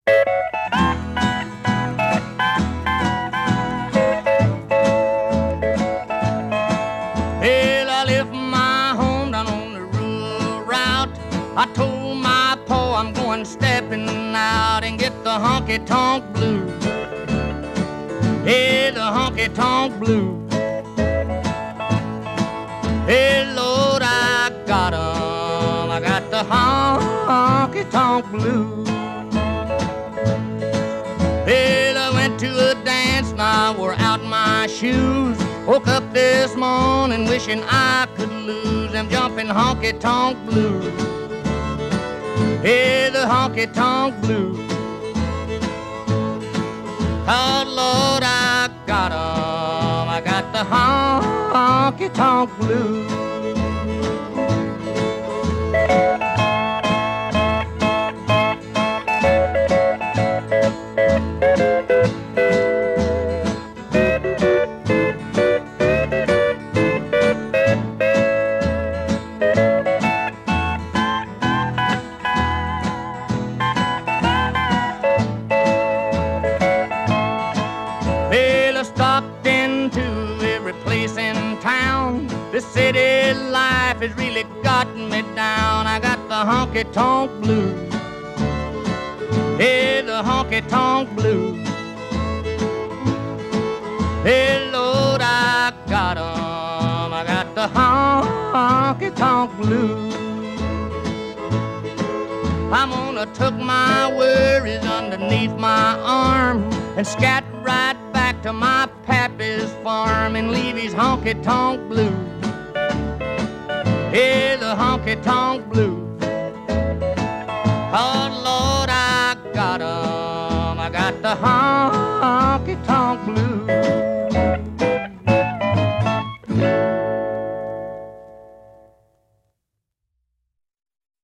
Well, I left my home down on the rural route. I told my pa I'm going stepping out and get the honky-tonk blues. Hey, the honky-tonk blues. Hey, Lord, I got 'em. I got the honky-tonk blues. Well, I went to a dance and I wore out my shoes. Woke up this morning wishing I could lose them jumping honky-tonk blues. Hey, the honky-tonk blues. Oh, Lord, I got 'em. I got the honky-tonk blues. Well, I stopped into every place in town. The city life has really gotten me down. I got the honky-tonk blues. Hey, the honky-tonk blues. Hey, Lord, I got 'em. I got the honky-tonk blues. I'm gonna tuck my worries underneath my arm and scat right back to my pappy's farm and leave his honky-tonk blues. Hey, the honky-tonk blues. Oh, Lord, I got 'em. I got the honky-tonk blues.